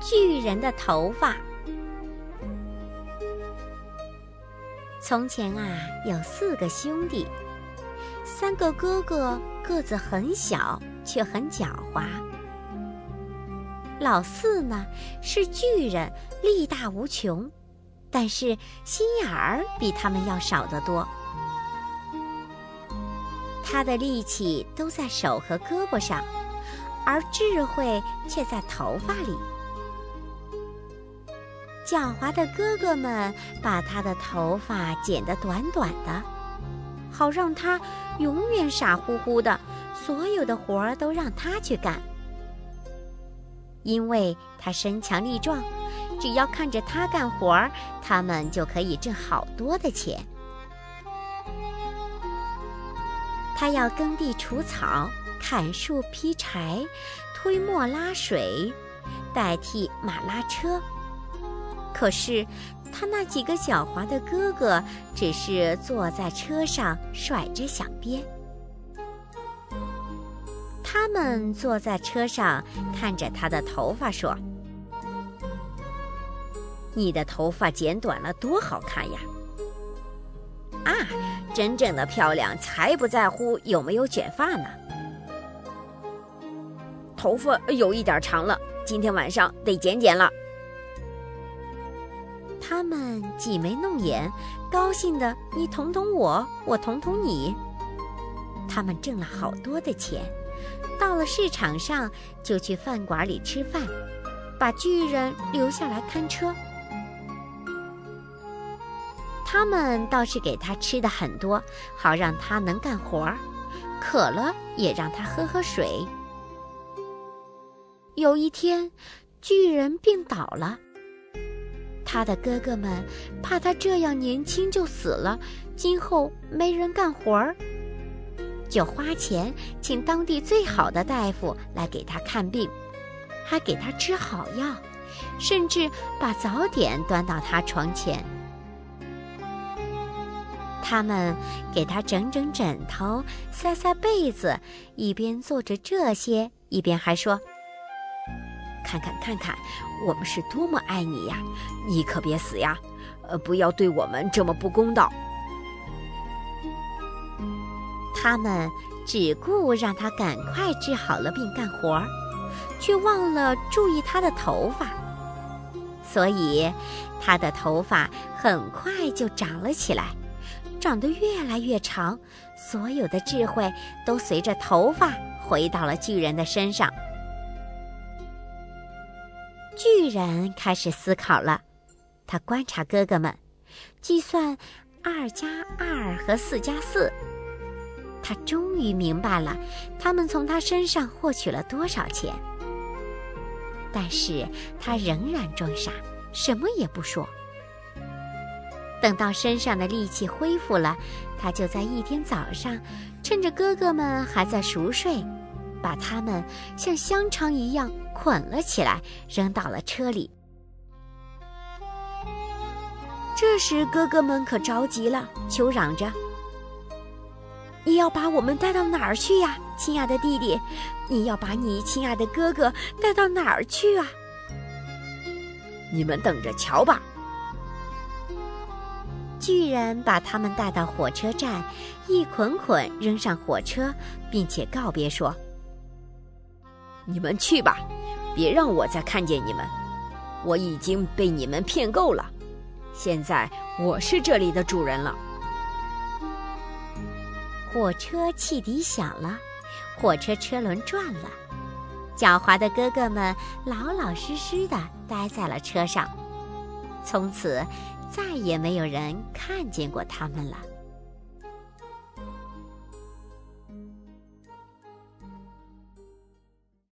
巨人的头发。从前啊，有4个兄弟，3个哥哥个子很小，却很狡猾。老4呢，是巨人，力大无穷，但是心眼儿比他们要少得多。他的力气都在手和胳膊上，而智慧却在头发里。狡猾的哥哥们把他的头发剪得短短的，好让他永远傻乎乎的，所有的活儿都让他去干。因为他身强力壮，只要看着他干活儿，他们就可以挣好多的钱。他要耕地除草，砍树劈柴，推磨拉水，代替马拉车。可是他那几个狡猾的哥哥只是坐在车上甩着响鞭。他们坐在车上看着他的头发说：“你的头发剪短了多好看呀！”啊，真正的漂亮才不在乎有没有卷发呢。头发有一点长了，今天晚上得剪剪了。他们挤眉弄眼，高兴的你捅捅我，我捅捅你。他们挣了好多的钱，到了市场上就去饭馆里吃饭，把巨人留下来看车。他们倒是给他吃的很多，好让他能干活儿，渴了也让他喝喝水。有一天，巨人病倒了。他的哥哥们怕他这样年轻就死了，今后没人干活儿，就花钱请当地最好的大夫来给他看病，还给他吃好药，甚至把早点端到他床前。他们给他整整枕头，塞塞被子，一边做着这些，一边还说：“看看看看，我们是多么爱你呀！你可别死呀！不要对我们这么不公道。”他们只顾让他赶快治好了病干活儿，却忘了注意他的头发，所以他的头发很快就长了起来，长得越来越长，所有的智慧都随着头发回到了巨人的身上。巨人开始思考了，他观察哥哥们，计算2+2和4+4。他终于明白了他们从他身上获取了多少钱。但是他仍然装傻，什么也不说。等到身上的力气恢复了，他就在一天早上，趁着哥哥们还在熟睡，把他们像香肠一样捆了起来，扔到了车里。这时哥哥们可着急了，求嚷着：“你要把我们带到哪儿去呀，亲爱的弟弟？你要把你亲爱的哥哥带到哪儿去啊？”“你们等着瞧吧。”巨人把他们带到火车站，一捆捆扔上火车，并且告别说：“你们去吧，别让我再看见你们。我已经被你们骗够了，现在我是这里的主人了。”火车汽笛响了，火车车轮转了，狡猾的哥哥们老老实实地待在了车上，从此再也没有人看见过他们了。